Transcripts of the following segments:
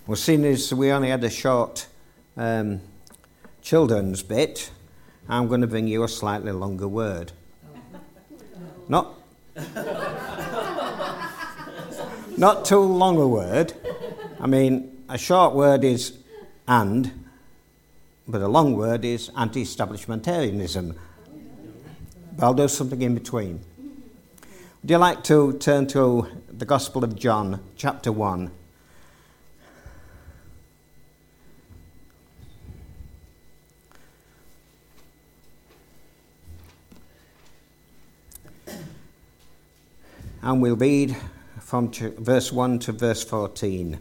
Well, seeing as we only had a short children's bit, I'm going to bring you a slightly longer word. Not too long a word. I mean, a short word is and, but a long word is anti-establishmentarianism. But I'll do something in between. Would you like to turn to the Gospel of John, chapter 1? And we'll read from verse 1 to verse 14.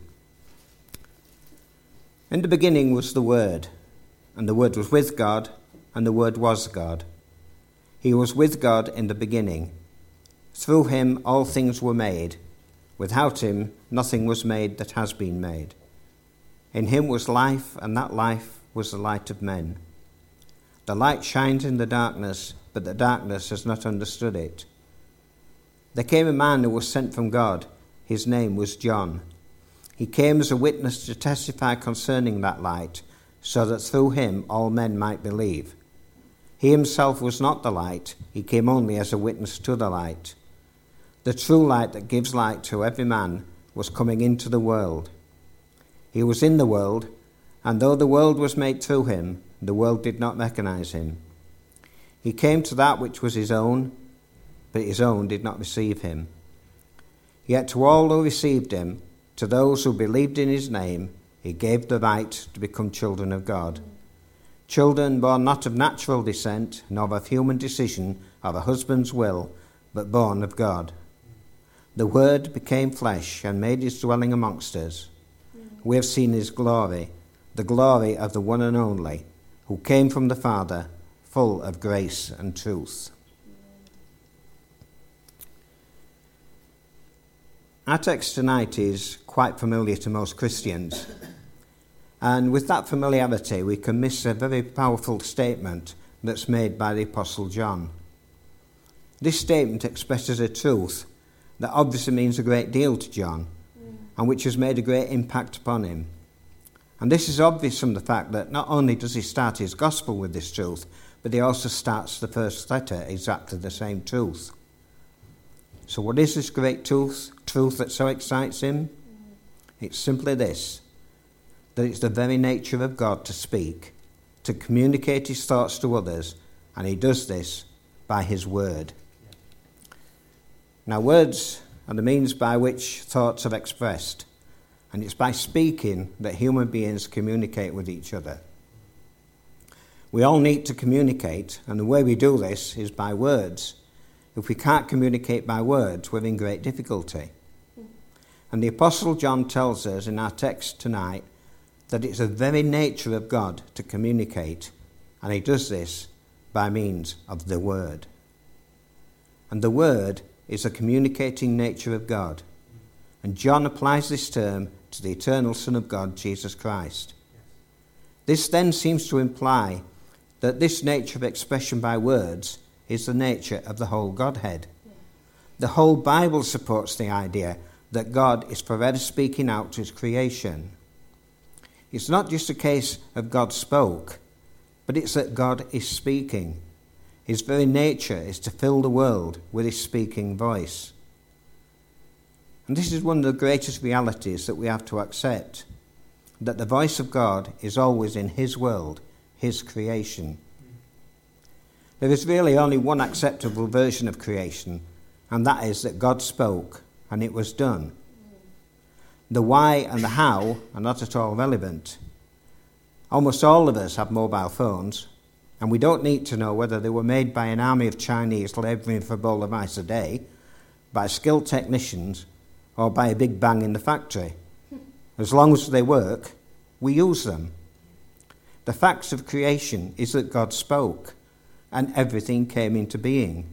In the beginning was the Word, and the Word was with God, and the Word was God. He was with God in the beginning. Through him all things were made. Without him nothing was made that has been made. In him was life, and that life was the light of men. The light shines in the darkness, but the darkness has not understood it. There came a man who was sent from God. His name was John. He came as a witness to testify concerning that light, so that through him all men might believe. He himself was not the light. He came only as a witness to the light. The true light that gives light to every man was coming into the world. He was in the world, and though the world was made through him, the world did not recognize him. He came to that which was his own, but his own did not receive him. Yet to all who received him, to those who believed in his name, he gave the right to become children of God. Children born not of natural descent, nor of human decision, of a husband's will, but born of God. The Word became flesh and made his dwelling amongst us. We have seen his glory, the glory of the one and only, who came from the Father, full of grace and truth. Our text tonight is quite familiar to most Christians, and with that familiarity we can miss a very powerful statement that's made by the Apostle John. This statement expresses a truth that obviously means a great deal to John, and which has made a great impact upon him. And this is obvious from the fact that not only does he start his gospel with this truth, but he also starts the first letter exactly the same truth. So what is this great truth that so excites him? It's simply this, that it's the very nature of God to speak, to communicate his thoughts to others, and he does this by his word. Now, words are the means by which thoughts are expressed, and it's by speaking that human beings communicate with each other. We all need to communicate, and the way we do this is by words. If we can't communicate by words, we're in great difficulty. And the Apostle John tells us in our text tonight that it's the very nature of God to communicate, and he does this by means of the Word. And the Word is the communicating nature of God. And John applies this term to the eternal Son of God, Jesus Christ. This then seems to imply that this nature of expression by words is the nature of the whole Godhead. The whole Bible supports the idea that God is forever speaking out to his creation. It's not just a case of God spoke, but it's that God is speaking. His very nature is to fill the world with his speaking voice. And this is one of the greatest realities that we have to accept, that the voice of God is always in his world, his creation. There is really only one acceptable version of creation, and that is that God spoke and it was done. The why and the how are not at all relevant. Almost all of us have mobile phones, and we don't need to know whether they were made by an army of Chinese labouring for a bowl of rice a day, by skilled technicians, or by a big bang in the factory. As long as they work, we use them. The facts of creation is that God spoke, and everything came into being.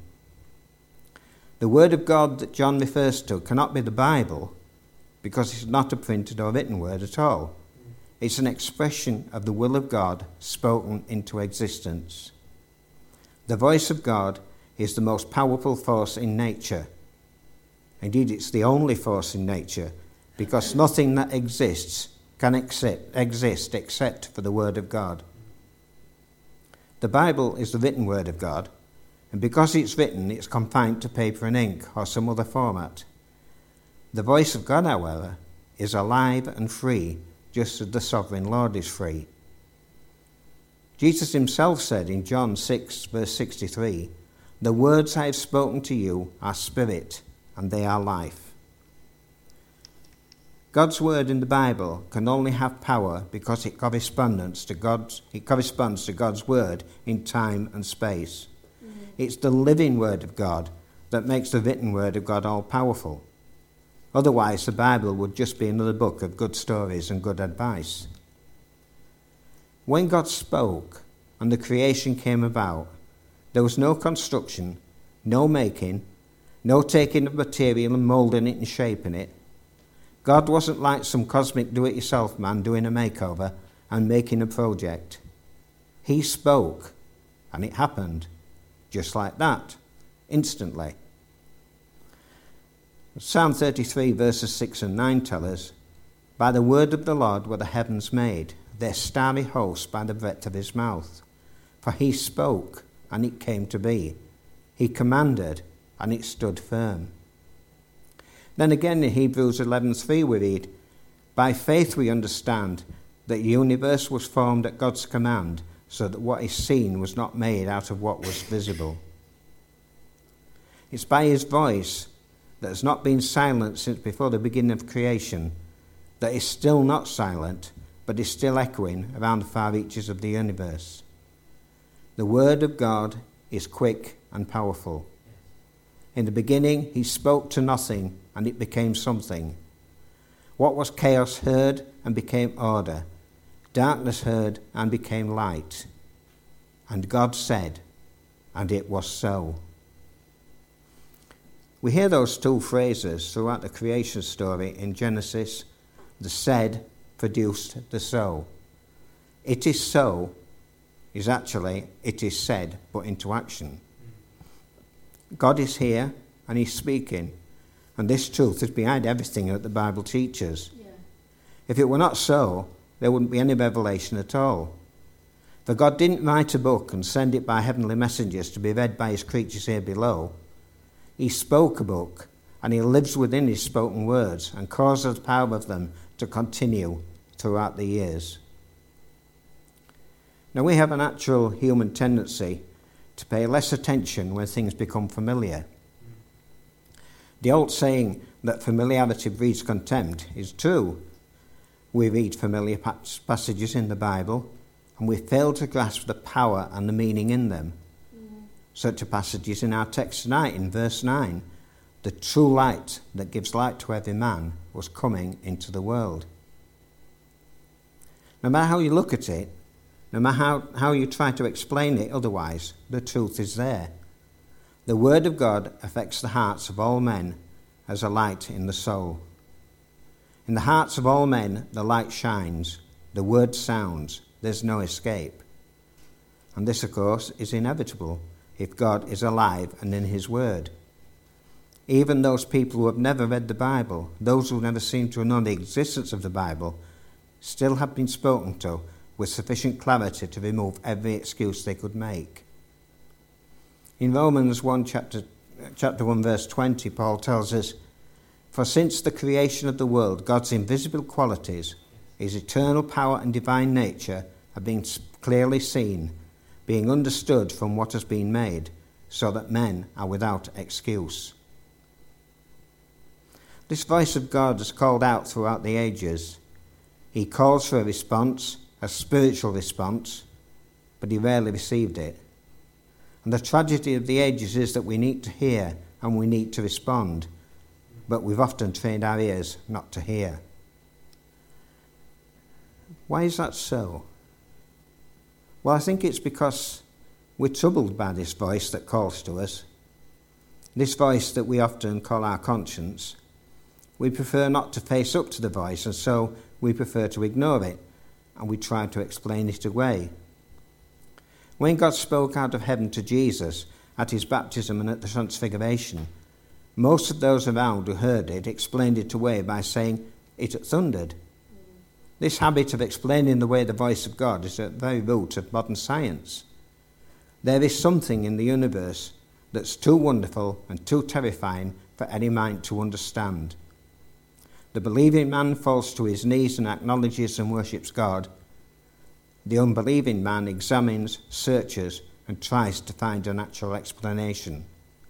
The word of God that John refers to cannot be the Bible, because it's not a printed or written word at all. It's an expression of the will of God spoken into existence. The voice of God is the most powerful force in nature. Indeed, it's the only force in nature, because nothing that exists can exist except for the Word of God. The Bible is the written Word of God, and because it's written, it's confined to paper and ink or some other format. The voice of God, however, is alive and free, just as the sovereign Lord is free. Jesus himself said in John 6, verse 63, "The words I have spoken to you are spirit, and they are life." God's word in the Bible can only have power because it corresponds to God's word in time and space. It's the living word of God that makes the written word of God all powerful. Otherwise, the Bible would just be another book of good stories and good advice. When God spoke and the creation came about, there was no construction, no making, no taking of material and moulding it and shaping it. God wasn't like some cosmic do-it-yourself man doing a makeover and making a project. He spoke, and it happened, just like that, instantly. Psalm 33 verses 6 and 9 tell us, "By the word of the Lord were the heavens made, their starry hosts by the breath of his mouth. For he spoke, and it came to be. He commanded, and it stood firm." Then again in Hebrews 11:3 we read, "By faith we understand that the universe was formed at God's command, so that what is seen was not made out of what was visible." It's by his voice that has not been silent since before the beginning of creation, that is still not silent, but is still echoing around the far reaches of the universe. The word of God is quick and powerful. In the beginning, he spoke to nothing, and it became something. What was chaos heard and became order. Darkness heard and became light. And God said, and it was so. We hear those two phrases throughout the creation story in Genesis. The said produced the so. It is so is actually it is said, but into action. God is here and he's speaking, and this truth is behind everything that the Bible teaches. Yeah. If it were not so, there wouldn't be any revelation at all. For God didn't write a book and send it by heavenly messengers to be read by his creatures here below. He spoke a book, and he lives within his spoken words and causes the power of them to continue throughout the years. Now, we have a natural human tendency to pay less attention when things become familiar. The old saying that familiarity breeds contempt is true. We read familiar passages in the Bible, and we fail to grasp the power and the meaning in them. Such a passage is in our text tonight in verse 9. The true light that gives light to every man was coming into the world. No matter how you look at it, no matter how you try to explain it otherwise, the truth is there. The word of God affects the hearts of all men as a light in the soul. In the hearts of all men, the light shines, the word sounds, there's no escape. And this, of course, is inevitable if God is alive and in his word. Even those people who have never read the Bible, those who never seem to know the existence of the Bible, still have been spoken to with sufficient clarity to remove every excuse they could make. In Romans 1, chapter 1, verse 20, Paul tells us, "For since the creation of the world, God's invisible qualities, his eternal power and divine nature, have been clearly seen, being understood from what has been made, so that men are without excuse." This voice of God has called out throughout the ages. He calls for a response, a spiritual response, but he rarely received it. And the tragedy of the ages is that we need to hear and we need to respond, but we've often trained our ears not to hear. Why is that so? Well, I think it's because we're troubled by this voice that calls to us, this voice that we often call our conscience. We prefer not to face up to the voice, and so we prefer to ignore it, and we try to explain it away. When God spoke out of heaven to Jesus at his baptism and at the transfiguration, most of those around who heard it explained it away by saying it had thundered. This habit of explaining away the voice of God is at the very root of modern science. There is something in the universe that's too wonderful and too terrifying for any mind to understand. The believing man falls to his knees and acknowledges and worships God. The unbelieving man examines, searches, and tries to find a natural explanation.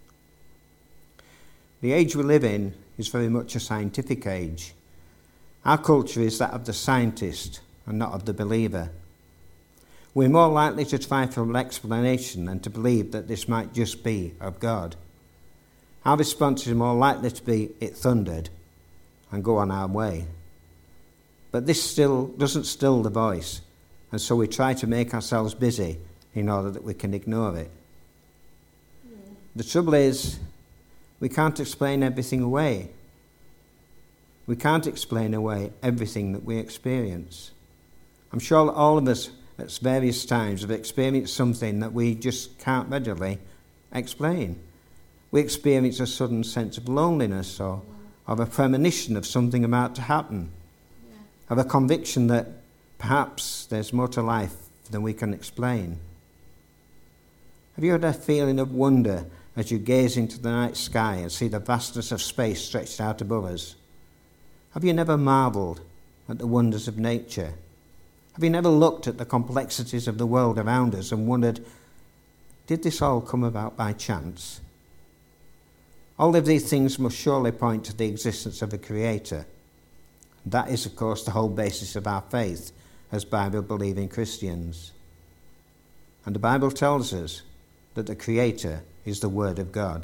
The age we live in is very much a scientific age. Our culture is that of the scientist and not of the believer. We're more likely to try for an explanation than to believe that this might just be of God. Our response is more likely to be, "It thundered," and go on our way. But this still doesn't still the voice, and so we try to make ourselves busy in order that we can ignore it. The trouble is, we can't explain everything away. We can't explain away everything that we experience. I'm sure that all of us at various times have experienced something that we just can't readily explain. We experience a sudden sense of loneliness or of a premonition of something about to happen, of a conviction that perhaps there's more to life than we can explain. Have you had a feeling of wonder as you gaze into the night sky and see the vastness of space stretched out above us? Have you never marvelled at the wonders of nature? Have you never looked at the complexities of the world around us and wondered, did this all come about by chance? All of these things must surely point to the existence of a Creator. That is, of course, the whole basis of our faith as Bible-believing Christians. And the Bible tells us that the Creator is the Word of God.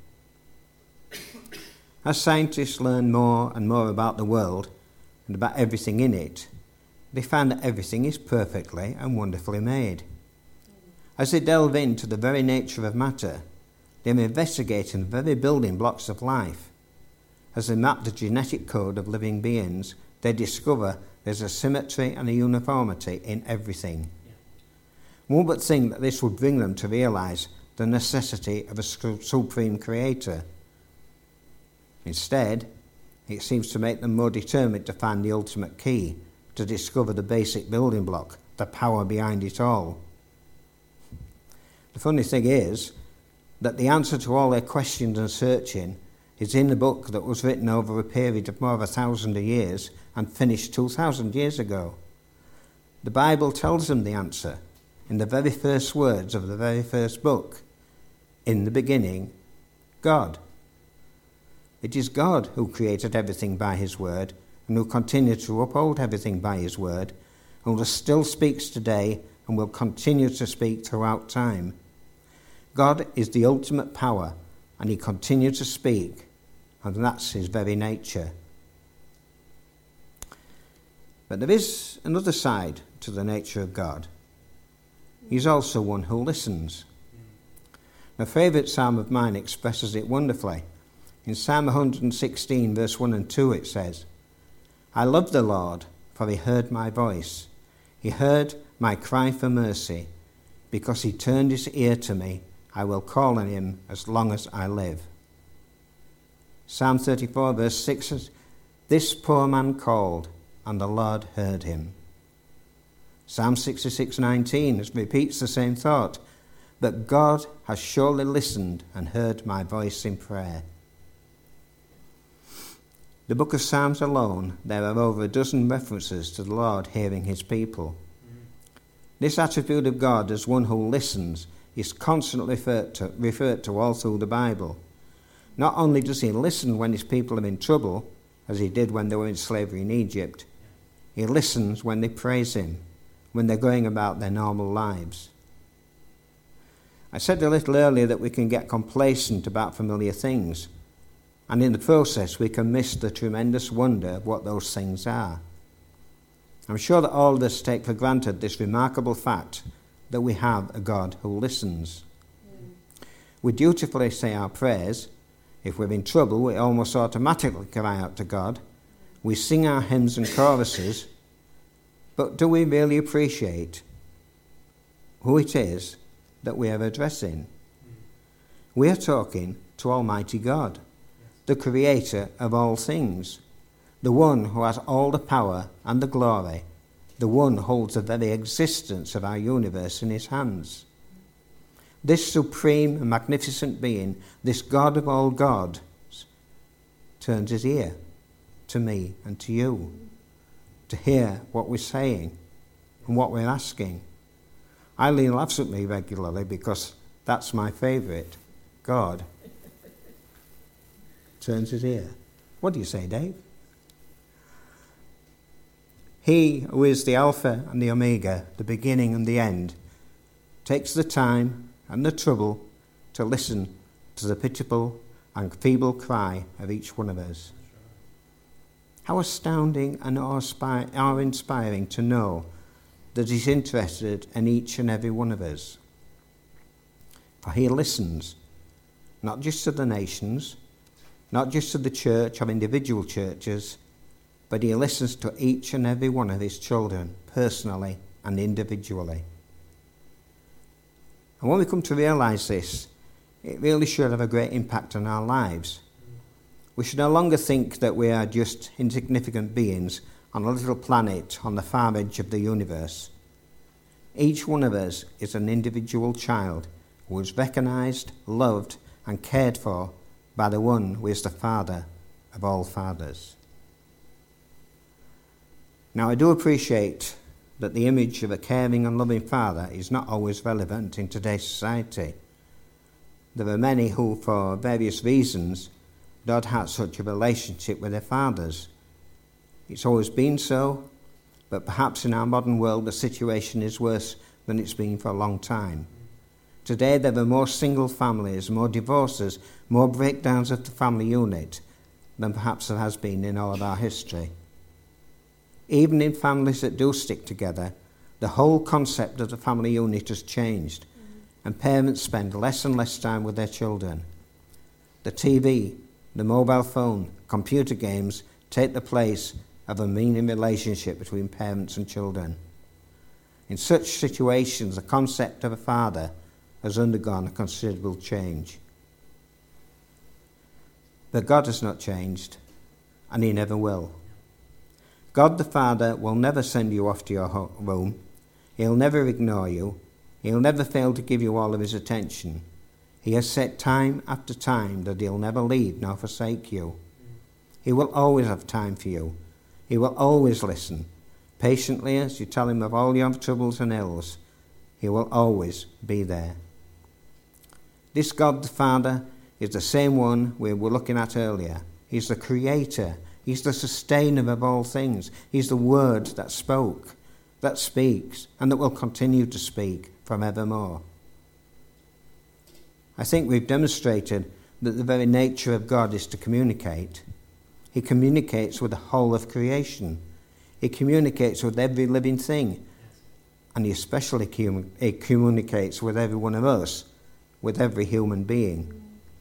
As scientists learn more and more about the world and about everything in it, they find that everything is perfectly and wonderfully made. As they delve into the very nature of matter, they're investigating the very building blocks of life. As they map the genetic code of living beings, they discover there's a symmetry and a uniformity in everything. One would think that this would bring them to realise the necessity of a supreme creator. Instead, it seems to make them more determined to find the ultimate key, to discover the basic building block, the power behind it all. The funny thing is that the answer to all their questions and searching is in the book that was written over a period of more than 1,000 years and finished 2,000 years ago. The Bible tells them the answer in the very first words of the very first book. In the beginning, God. It is God who created everything by his word and who continues to uphold everything by his word and who still speaks today and will continue to speak throughout time. God is the ultimate power and he continues to speak, and that's his very nature. But there is another side to the nature of God. He's also one who listens. A favourite psalm of mine expresses it wonderfully. In Psalm 116, verse 1 and 2, it says, "I love the Lord, for he heard my voice. He heard my cry for mercy. Because he turned his ear to me, I will call on him as long as I live." Psalm 34, verse 6 says, "This poor man called, and the Lord heard him." Psalm 66:19 repeats the same thought, "But God has surely listened and heard my voice in prayer." The book of Psalms alone, there are over a dozen references to the Lord hearing his people. This attribute of God as one who listens is constantly referred to all through the Bible. Not only does he listen when his people are in trouble, as he did when they were in slavery in Egypt, he listens when they praise him, when they're going about their normal lives. I said a little earlier that we can get complacent about familiar things, and in the process we can miss the tremendous wonder of what those things are. I'm sure that all of us take for granted this remarkable fact that we have a God who listens. We dutifully say our prayers. If we're in trouble, we almost automatically cry out to God. We sing our hymns and choruses, but do we really appreciate who it is that we are addressing? We are talking to Almighty God, the creator of all things, the one who has all the power and the glory, the one who holds the very existence of our universe in his hands. This supreme and magnificent being, this God of all gods, turns his ear to me and to you to hear what we're saying and what we're asking. Eileen laughs at me regularly because that's my favourite. God turns his ear. What do you say, Dave? He who is the Alpha and the Omega, the beginning and the end, takes the time and the trouble to listen to the pitiable and feeble cry of each one of us. How astounding and awe-inspiring to know that he's interested in each and every one of us. For he listens, not just to the nations, not just to the church or individual churches, but he listens to each and every one of his children, personally and individually. And when we come to realise this, it really should have a great impact on our lives. We should no longer think that we are just insignificant beings on a little planet on the far edge of the universe. Each one of us is an individual child who is recognised, loved and cared for by the one who is the Father of all fathers. Now, I do appreciate that the image of a caring and loving father is not always relevant in today's society. There are many who, for various reasons, don't have such a relationship with their fathers. It's always been so, but perhaps in our modern world the situation is worse than it's been for a long time. Today there are more single families, more divorces, more breakdowns of the family unit than perhaps there has been in all of our history. Even in families that do stick together, the whole concept of the family unit has changed, and parents spend less and less time with their children. The TV, the mobile phone, computer games take the place of a meaning relationship between parents and children. In such situations, the concept of a father has undergone a considerable change. But God has not changed, and he never will. God the Father will never send you off to your room. He'll never ignore you. He'll never fail to give you all of his attention. He has said time after time that he'll never leave nor forsake you. He will always have time for you. He will always listen. Patiently as you tell him of all your troubles and ills, he will always be there. This God the Father is the same one we were looking at earlier. He's the creator. He's the sustainer of all things. He's the word that spoke, that speaks, and that will continue to speak forevermore. I think we've demonstrated that the very nature of God is to communicate. He communicates with the whole of creation. He communicates with every living thing. And he especially communicates with every one of us, with every human being.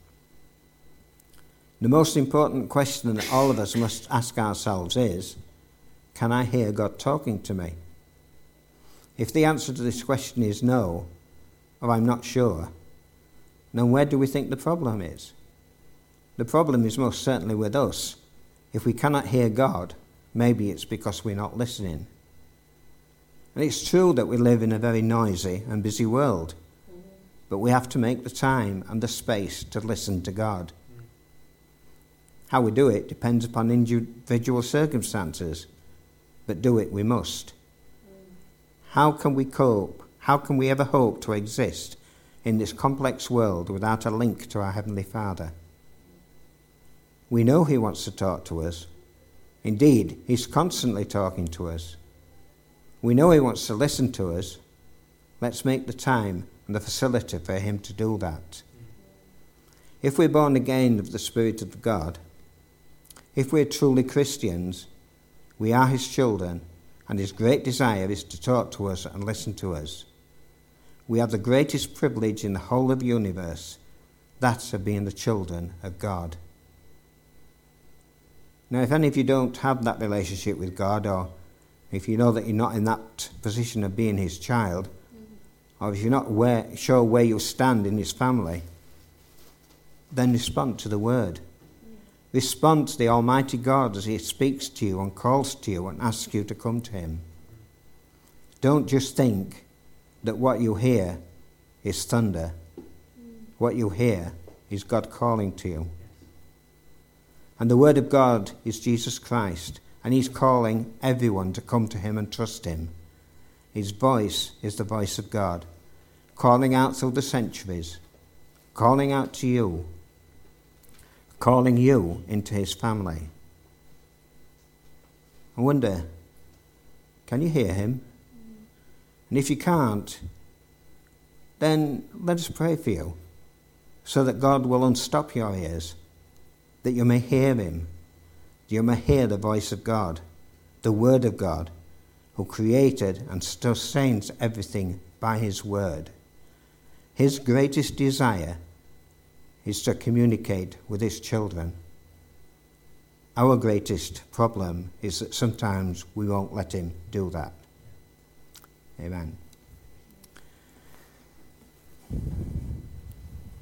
The most important question that all of us must ask ourselves is, can I hear God talking to me? If the answer to this question is no, or I'm not sure, then where do we think the problem is? The problem is most certainly with us. If we cannot hear God, maybe it's because we're not listening. And it's true that we live in a very noisy and busy world, but we have to make the time and the space to listen to God. How we do it depends upon individual circumstances, but do it we must. How can we cope? How can we ever hope to exist in this complex world without a link to our Heavenly Father? We know he wants to talk to us. Indeed, he's constantly talking to us. We know he wants to listen to us. Let's make the time and the facility for him to do that. If we're born again of the Spirit of God, if we're truly Christians, we are his children, and his great desire is to talk to us and listen to us. We have the greatest privilege in the whole of the universe, that of being the children of God. Now, if any of you don't have that relationship with God, or if you know that you're not in that position of being his child, or if you're not sure where you stand in his family, then respond to the word. Respond to the Almighty God as he speaks to you and calls to you and asks you to come to him. Don't just think that what you hear is thunder. What you hear is God calling to you. And the Word of God is Jesus Christ, and he's calling everyone to come to him and trust him. His voice is the voice of God, calling out through the centuries, calling out to you, calling you into his family. I wonder, can you hear him? And if you can't, then let us pray for you, so that God will unstop your ears, that you may hear him, that you may hear the voice of God, the Word of God, who created and sustains everything by his Word. His greatest desire is to communicate with his children. Our greatest problem is that sometimes we won't let him do that. Amen.